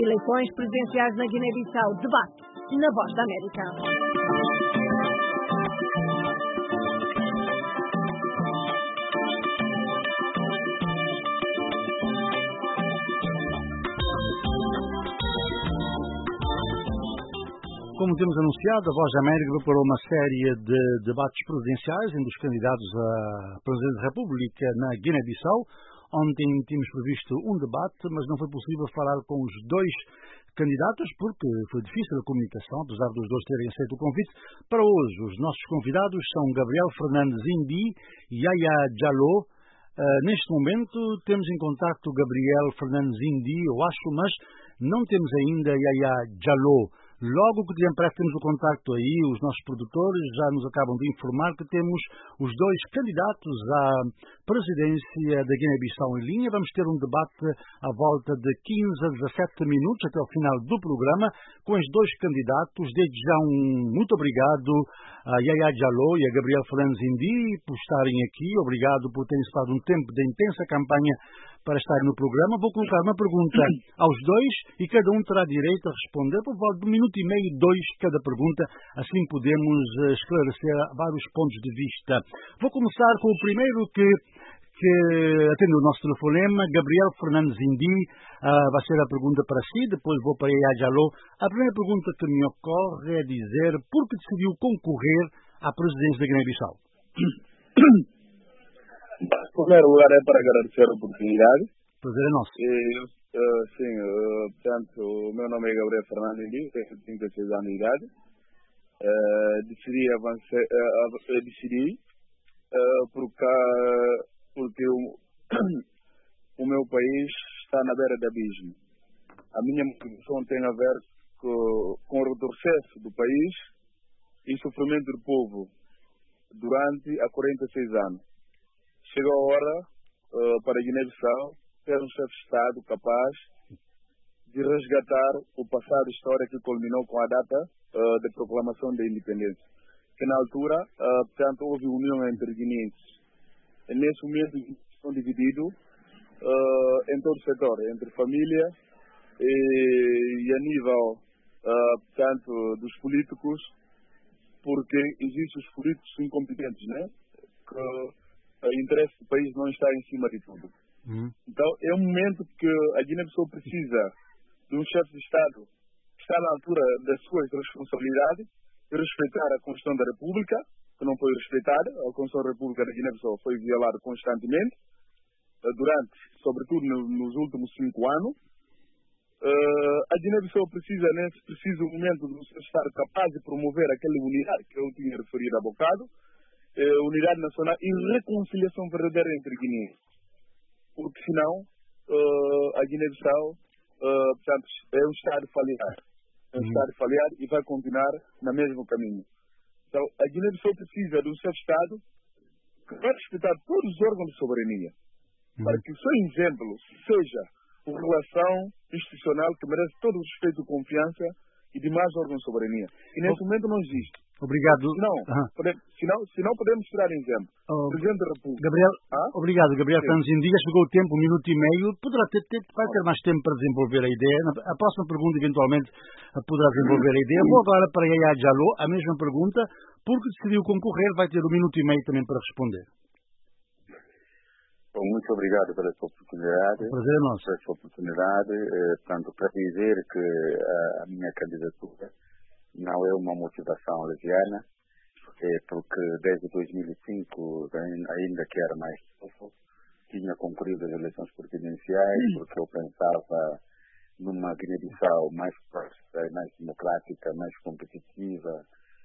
Eleições presidenciais na Guiné-Bissau. Debate na Voz da América. Como temos anunciado, a Voz da América preparou uma série de debates presidenciais entre os candidatos à presidência da República na Guiné-Bissau. Ontem tínhamos previsto um debate, mas não foi possível falar com os dois candidatos porque foi difícil a comunicação, apesar dos dois terem aceito o convite. Para hoje, os nossos convidados são Gabriel Fernandes Indi e Yaya Diallo. Neste momento temos em contacto Gabriel Fernandes Indi, eu acho, mas não temos ainda Yaya Diallo. Logo que temos o contacto aí, os nossos produtores já nos acabam de informar que temos os dois candidatos à presidência da Guiné-Bissau em linha. Vamos ter um debate à volta de 15 a 17 minutos até o final do programa com os dois candidatos. Desde já muito obrigado a Yaya Diallo e a Gabriel Fernandes Indi por estarem aqui. Obrigado por terem estado um tempo de intensa campanha para estar no programa. Vou colocar uma pergunta aos dois e cada um terá direito a responder por volta de 1 minuto e meio, 2 cada pergunta. Assim podemos esclarecer vários pontos de vista. Vou começar com o primeiro que atende o nosso telefonema, Gabriel Fernandes Indi. Vai ser a pergunta para si, depois vou para Yaya Diallo. A primeira pergunta que me ocorre é dizer por que decidiu concorrer à presidência da Guiné-Bissau? Em primeiro lugar é para agradecer a oportunidade. Prazer é nosso. Portanto, o meu nome é Gabriel Fernandes Indi, tenho 56 anos de idade. Decidi porque o meu país está na beira de abismo. A minha motivação tem a ver com o retrocesso do país e sofrimento do povo durante há 46 anos. Chegou a hora para a Guiné-Bissau ter um chefe de Estado capaz de resgatar o passado histórico que culminou com a data de proclamação da independência. Que na altura, portanto, houve união entre guineenses. E nesse momento, estão divididos em todo o setor, entre família e a nível, portanto, dos políticos, porque existem os políticos incompetentes, né? Que o interesse do país não está em cima de tudo. Então, é um momento que a Guiné-Bissau precisa de um chefe de Estado que está na altura das suas responsabilidades e respeitar a Constituição da República, que não foi respeitada. A Constituição da República da Guiné-Bissau foi violada constantemente, sobretudo nos últimos 5 anos. A Guiné-Bissau precisa, nesse preciso momento, de um chefe de Estado capaz de promover aquela unidade que eu tinha referido há bocado, unidade nacional e reconciliação verdadeira entre guineenses. Porque senão a Guiné-Bissau portanto, é um Estado falhado. É um Estado falhado e vai continuar no mesmo caminho. Então, a Guiné-Bissau precisa de um chefe de Estado que vai respeitar todos os órgãos de soberania. Para que o seu exemplo seja uma relação institucional que merece todo o respeito e confiança e demais órgãos de soberania. E nesse momento não existe. Obrigado. Senão podemos tirar exemplo. Presidente da República. Gabriel, obrigado, Gabriel Fernandes Indi. Chegou o tempo, 1 minuto e meio. Vai ter mais tempo para desenvolver a ideia. A próxima pergunta, eventualmente, poderá desenvolver a ideia. Vou agora para Yaya Diallo, a mesma pergunta. Porque decidiu concorrer, vai ter 1 minuto e meio também para responder. Bom, muito obrigado pela sua oportunidade. Prazer é nosso. Pela sua oportunidade. Portanto, para dizer que a minha candidatura não é uma motivação leviana, porque desde 2005, ainda que era mais novo, tinha concorrido às eleições presidenciais, porque eu pensava numa Guiné-Bissau mais próspera, mais democrática, mais competitiva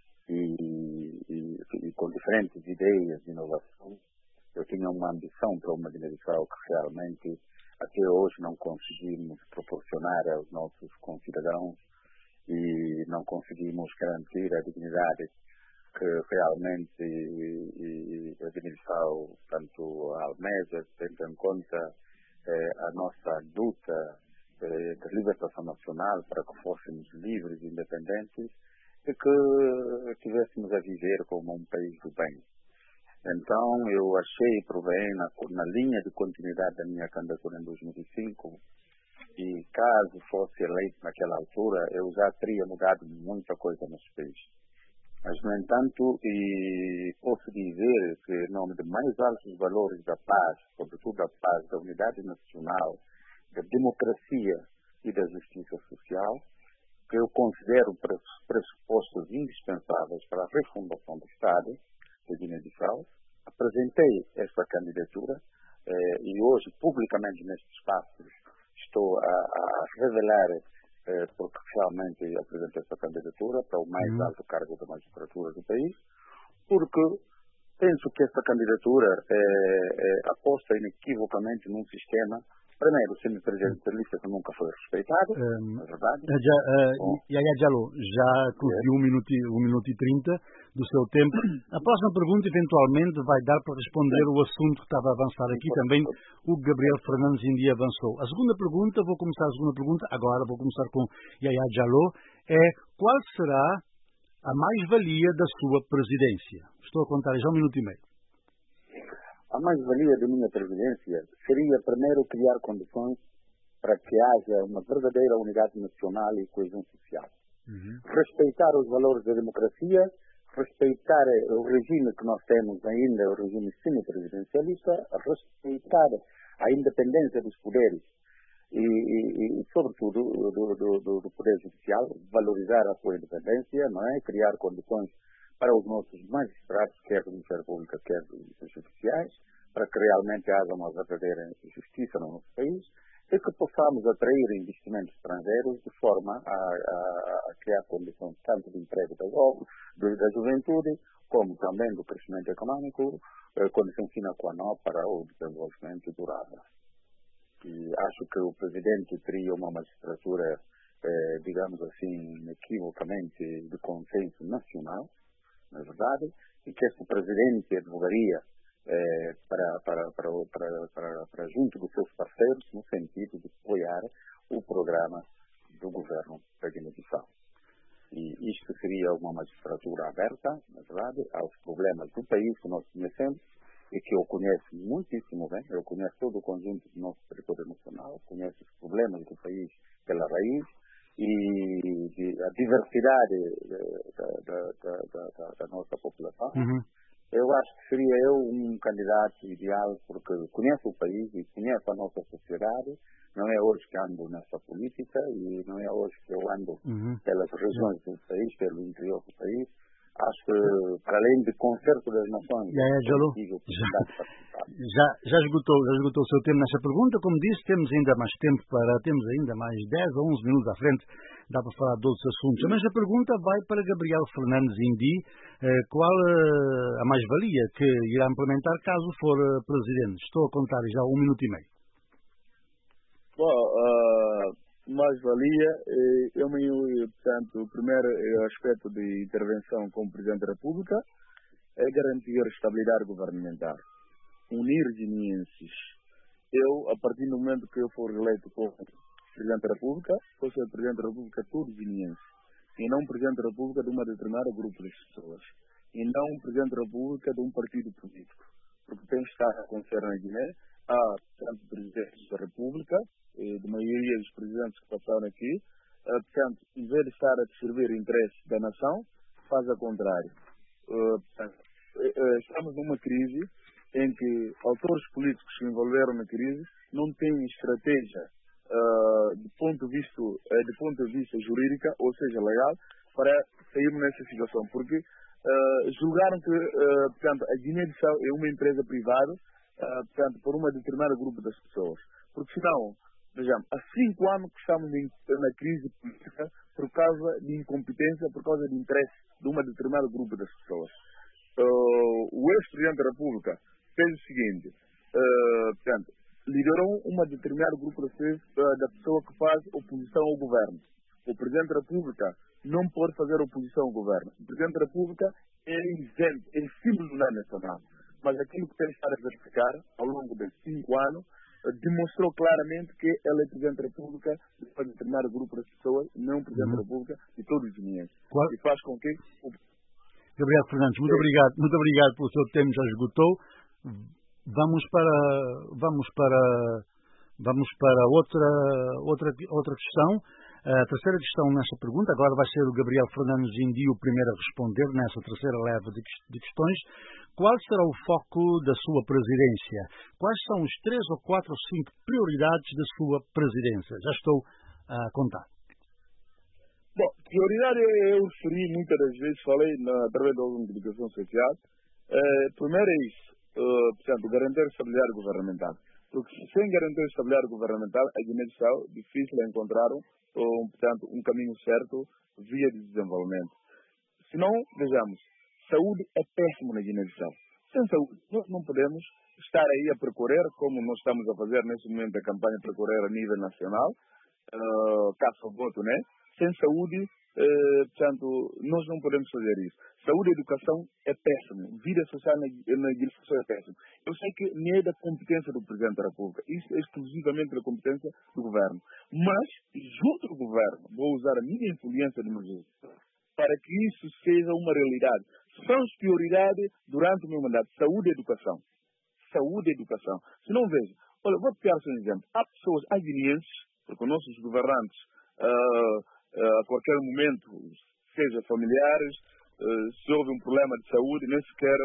e com diferentes ideias de inovação. Eu tinha uma ambição para uma Guiné-Bissau que realmente até hoje não conseguimos proporcionar aos nossos concidadãos e não conseguimos garantir a dignidade que realmente a Guiné-Bissau, tanto a almeja, tendo em conta a nossa luta de libertação nacional para que fôssemos livres e independentes e que estivéssemos a viver como um país do bem. Então, eu achei por bem, na linha de continuidade da minha candidatura em 2005, E caso fosse eleito naquela altura, eu já teria mudado muita coisa no país. Mas, no entanto, posso dizer que, em nome de mais altos valores da paz, sobretudo da paz, da unidade nacional, da democracia e da justiça social, que eu considero pressupostos indispensáveis para a refundação do Estado de Guiné-Bissau, apresentei esta candidatura e hoje, publicamente neste espaço, estou a revelar porque realmente apresentei esta candidatura para o mais alto cargo da magistratura do país, porque penso que esta candidatura aposta inequivocamente num sistema, primeiro, o semipresidencialista que nunca foi respeitado, na verdade. Yaya Diallo, já conseguiu 1 minuto e 30 do seu tempo. A próxima pergunta, eventualmente, vai dar para responder o assunto que estava a avançar aqui. Também o Gabriel Fernandes Indi avançou. Vou começar a segunda pergunta, agora vou começar com Yaya Diallo, qual será a mais-valia da sua presidência? Estou a contar já 1 minuto e meio. A mais-valia da minha presidência seria, primeiro, criar condições para que haja uma verdadeira unidade nacional e coesão social. Respeitar os valores da democracia, respeitar o regime que nós temos ainda, o regime semipresidencialista, respeitar a independência dos poderes e sobretudo, do poder judicial, valorizar a sua independência, não é? Criar condições para os nossos magistrados, quer do Ministério Público, quer dos judiciais, para que realmente haja uma verdadeira justiça no nosso país e que possamos atrair investimentos estrangeiros de forma a criar condições tanto de emprego da juventude, como também do crescimento econômico, condição sine qua non para o desenvolvimento durável. E acho que o Presidente teria uma magistratura, digamos assim, inequivocamente de consenso nacional, na verdade, e que este Presidente advogaria para junto dos seus parceiros no sentido de apoiar o programa do governo da Guiné-Bissau. E isto seria uma magistratura aberta, na verdade, aos problemas do país que nós conhecemos e que eu conheço muitíssimo bem. Eu conheço todo o conjunto do nosso território nacional, conheço os problemas do país pela raiz e a diversidade da nossa população. Eu acho que seria um candidato ideal porque conheço o país e conheço a nossa sociedade. Não é hoje que ando nessa política e não é hoje que eu ando pelas regiões do país, pelo interior do país. Acho que, para além de concerto das nações, já esgotou o seu tempo nessa pergunta. Como disse, temos ainda mais 10 ou 11 minutos à frente, dá para falar de outros assuntos. Mas a pergunta vai para Gabriel Fernandes Indi. Qual a mais-valia que irá implementar caso for presidente? Estou a contar já 1 minuto e meio. Bom, mais-valia, portanto, o primeiro aspecto de intervenção como Presidente da República é garantir a estabilidade governamental, unir guineenses. Eu, a partir do momento que eu for eleito como Presidente da República, vou ser Presidente da República de todos os guineenses, e não Presidente da República de uma determinada grupo de pessoas, e não Presidente da República de um partido político, porque tem que estar a acontecer na Guiné. Há, portanto, Presidentes da República, de maioria dos presidentes que passaram aqui, portanto, em vez de estar a servir o interesse da nação, faz ao contrário. Estamos numa crise em que autores políticos que se envolveram na crise não têm estratégia de ponto de vista jurídica, ou seja, legal, para sair nessa situação, porque julgaram que, portanto, a Guiné-Bissau é uma empresa privada, portanto, por uma determinada grupo das pessoas, porque senão, vejamos, há 5 anos que estamos na crise política por causa de incompetência, por causa de interesse de uma determinada grupo das pessoas. O ex-presidente da República fez o seguinte, portanto, liderou uma determinada grupo da pessoa que faz oposição ao governo. O Presidente da República não pode fazer oposição ao governo. O Presidente da República é isento, é símbolo nacional. Mas aquilo que tem que estar a verificar ao longo de 5 anos demonstrou claramente que ela é Presidente da República de um determinado grupo de pessoas, não Presidente da República de todos os guineenses. E faz com que... Gabriel Fernandes, muito obrigado pelo seu tempo, já esgotou. Vamos para Vamos para outra questão. A terceira questão nesta pergunta, agora vai ser o Gabriel Fernandes Indi o primeiro a responder nessa terceira leva de questões. Qual será o foco da sua presidência? Quais são os 3 ou 4 ou 5 prioridades da sua presidência? Já estou a contar. Bom, prioridade eu referi muitas das vezes, falei através da comunicação social. Primeiro é isso, portanto, garantir a estabilidade governamental. Porque sem garantir a estabilidade governamental, a Guiné-Bissau é difícil encontrar portanto, um caminho certo via de desenvolvimento. Se não, vejamos, saúde é péssimo na Guiné-Bissau. Sem saúde, nós não podemos estar aí a percorrer, como nós estamos a fazer neste momento a campanha percorrer a nível nacional, caso ao voto, né? Sem saúde, portanto, nós não podemos fazer isso. Saúde e educação é péssimo. Vida social na Guiné-Bissau é péssimo. Eu sei que nem é da competência do Presidente da República. Isso é exclusivamente da competência do Governo. Mas, junto do Governo, vou usar a minha influência de emergência para que isso seja uma realidade. São as prioridades durante o meu mandato. Saúde e educação. Saúde e educação. Se não vejo, olha, vou te dar um exemplo. Há pessoas, há guineenses, porque nossos governantes, a qualquer momento, seja familiares, se houve um problema de saúde, nem sequer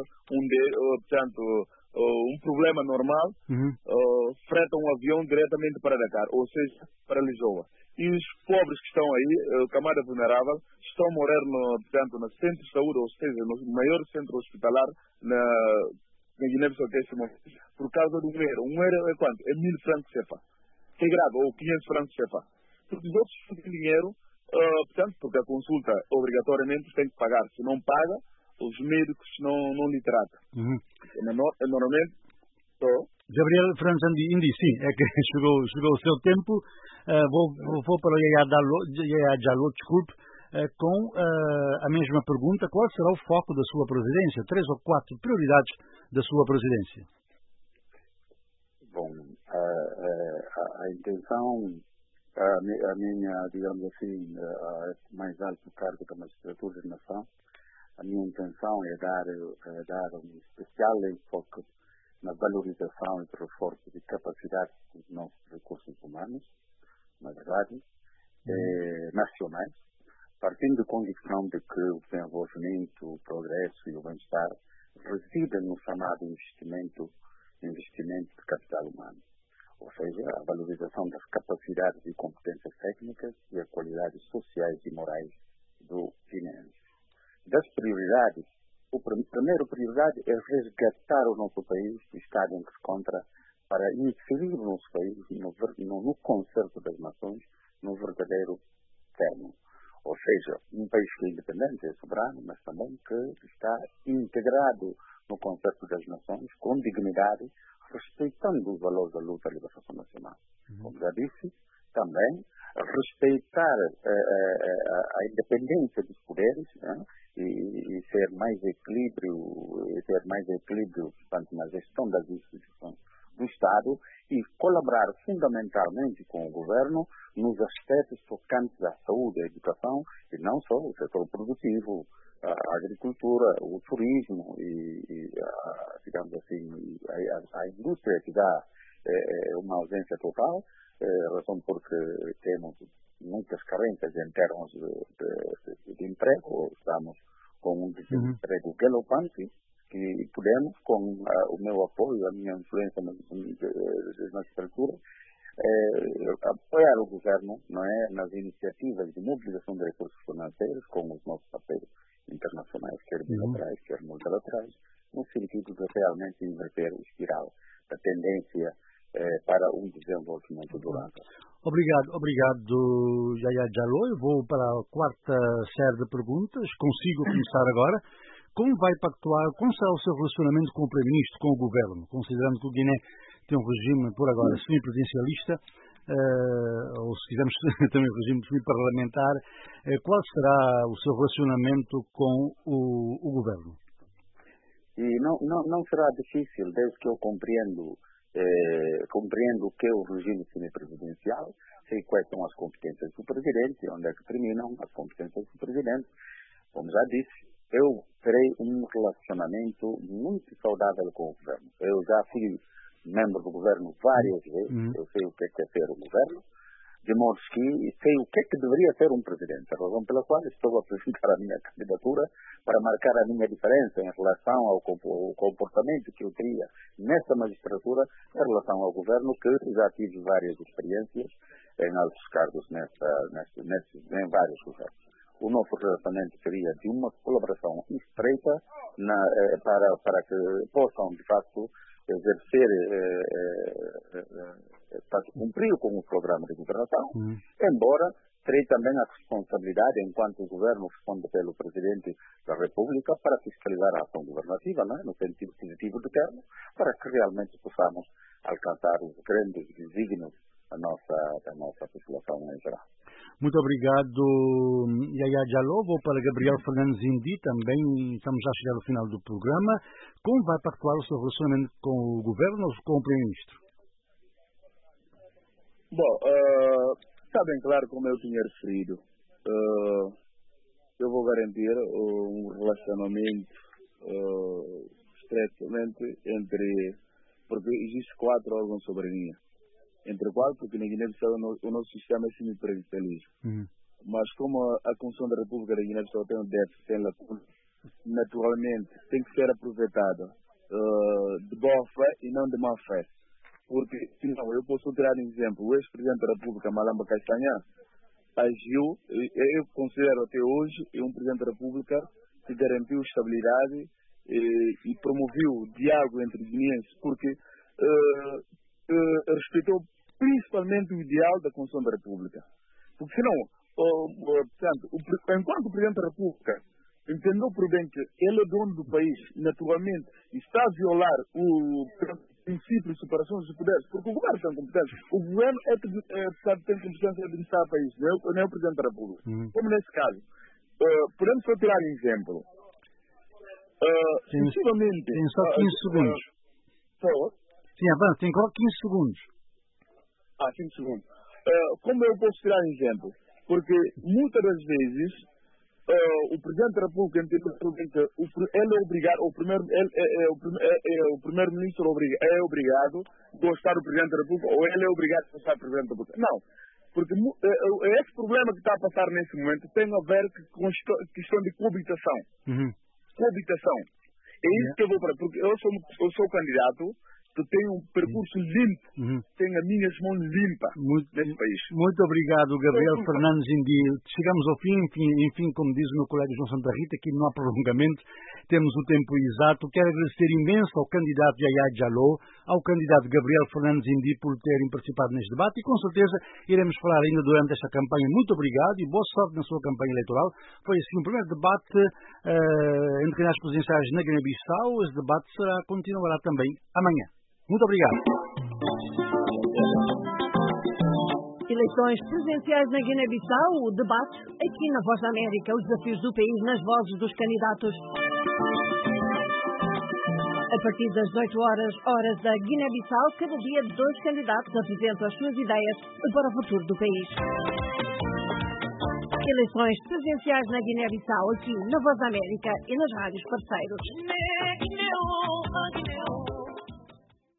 um problema normal, fretam um avião diretamente para Dakar, ou seja, para Lisboa. E os pobres que estão aí, camada vulnerável, estão a morar no centro de saúde, ou seja, no maior centro hospitalar na Guiné-Bissau, por causa do euro. Um euro é quanto? É 1.000 francos CFA. Que é grave, ou 500 francos CFA. Porque os outros têm dinheiro, portanto, porque a consulta obrigatoriamente tem que pagar. Se não paga, os médicos não lhe tratam. Normalmente, Gabriel Fernandes Indi, sim, é que chegou o seu tempo. Vou para o Yaya Jallo, desculpe, com a mesma pergunta. Qual será o foco da sua presidência? 3 ou 4 prioridades da sua presidência. Bom, a intenção, a minha, digamos assim, mais alto cargo da magistratura de nação, a minha intenção é dar um especial enfoque na valorização e reforço de capacidade dos nossos recursos humanos, na verdade, nacionais, partindo da convicção de que o desenvolvimento, o progresso e o bem-estar residem no chamado investimento de capital humano, ou seja, a valorização das capacidades e competências técnicas e as qualidades sociais e morais do guineense. Das prioridades, a primeira prioridade é resgatar o nosso país do estado em que se encontra para inserir o nosso país no concerto das nações, no verdadeiro termo. Ou seja, um país que é independente, é soberano, mas também que está integrado no concerto das nações, com dignidade, respeitando os valores da luta à libertação nacional. Como já disse, também respeitar a independência dos poderes, né? e ter mais equilíbrio, portanto, na gestão das instituições do Estado e colaborar fundamentalmente com o Governo nos aspectos tocantes à saúde, à educação e não só o setor produtivo, a agricultura, o turismo digamos assim, a indústria que dá uma ausência total, razão porque temos muitas carências em termos de emprego, estamos com um desemprego galopante, que podemos, com o meu apoio, a minha influência na estrutura, apoiar o governo, não é, nas iniciativas de mobilização de recursos financeiros com os nossos parceiros internacionais, quer bilaterais, quer multilaterais, no sentido de realmente inverter o espiral da tendência para um desenvolvimento durável. Obrigado, Yaya Jallo. Eu vou para a quarta série de perguntas. Consigo começar agora. Como vai pactuar, como será o seu relacionamento com o Primeiro-Ministro, com o Governo, considerando que o Guiné tem um regime, por agora, semi-presidencialista, ou se quisermos também um regime semi-parlamentar, qual será o seu relacionamento com o Governo? E não será difícil, desde que eu compreendo o que é o regime semipresidencial, sei quais são as competências do Presidente, onde é que terminam as competências do Presidente. Como já disse, eu terei um relacionamento muito saudável com o Governo. Eu já fui membro do governo várias vezes, eu sei o que é ser um governo, de modo que sei o que é que deveria ser um presidente, a razão pela qual estou a apresentar a minha candidatura para marcar a minha diferença em relação ao comportamento que eu teria nesta magistratura em relação ao governo, que já tive várias experiências em altos cargos em vários governos. O nosso relacionamento seria de uma colaboração estreita para que possam, de facto, exercer, cumprir com o programa de governação, embora terei também a responsabilidade, enquanto o governo responde pelo Presidente da República, para fiscalizar a ação governativa, não é? No sentido positivo do termo, para que realmente possamos alcançar os grandes desígnios da nossa população em geral. Muito obrigado, Yaya Diallo. Vou para Gabriel Fernandes Indi também. Estamos já a chegar ao final do programa. Como vai pactuar o seu relacionamento com o governo ou com o Primeiro-Ministro? Bom, está bem claro, como eu tinha referido. Eu vou garantir um relacionamento estreitamente porque existe 4 órgãos de soberania. Entre 4, porque na Guiné-Bissau o nosso sistema é semi-presidencialista. Mas como a Constituição da República da Guiné-Bissau tem um déficit, tem lacuna, naturalmente tem que ser aproveitada de boa fé e não de má fé. Porque, senão, eu posso tirar um exemplo. O ex-presidente da República, Malamba Castanhã, agiu, eu considero até hoje, um presidente da República que garantiu estabilidade e promoveu o diálogo entre guineenses, porque respeitou principalmente o ideal da Constituição da República. Porque senão, portanto, enquanto o Presidente da República entendeu por bem que ele é dono do país, naturalmente, está a violar o princípio de separação dos poderes, porque o governo tem competência. O governo tem competência de administrar o país, não é o Presidente da República. Como nesse caso. Podemos só tirar um exemplo. Possivelmente... Tem só 15 segundos. Sim, avança, tem 15 segundos. 5 segundos. Como eu posso tirar um exemplo? Porque muitas das vezes o Presidente da República ele é obrigado, o Primeiro-Ministro é obrigado a gostar do Presidente da República ou ele é obrigado a gostar do Presidente da República. Não. Porque esse problema que está a passar nesse momento tem a ver com questão de coabitação. Coabitação. É isso que eu vou para. Porque eu sou candidato que tem um percurso limpo, tem as minhas mãos limpas nesse país. Muito obrigado, Gabriel Fernandes Indi. Chegamos ao fim, enfim, como diz o meu colega João Santa Rita, aqui não há prolongamento, temos o tempo exato. Quero agradecer imenso ao candidato Yaya Diallo, ao candidato Gabriel Fernandes Indi por terem participado neste debate e com certeza iremos falar ainda durante esta campanha. Muito obrigado e boa sorte na sua campanha eleitoral. Foi assim o primeiro debate entre candidatos presidenciais na Guiné-Bissau. Esse debate continuará também amanhã. Muito obrigado. Eleições presidenciais na Guiné-Bissau, o debate aqui na Voz da América, os desafios do país nas vozes dos candidatos. A partir das 18 horas da Guiné-Bissau, cada dia 2 candidatos apresentam as suas ideias para o futuro do país. Eleições presidenciais na Guiné-Bissau, aqui na Voz da América e nas rádios parceiros.